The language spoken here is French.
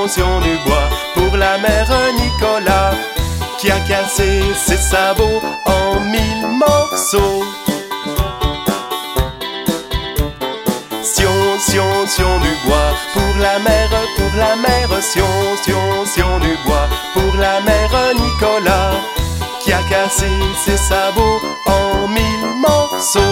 sion du bois pour la mère Nicolas qui a cassé ses sabots en 1000 morceaux. Sion du bois pour la mère sion du bois pour la mère Nicolas qui a cassé ses sabots en 1000 morceaux.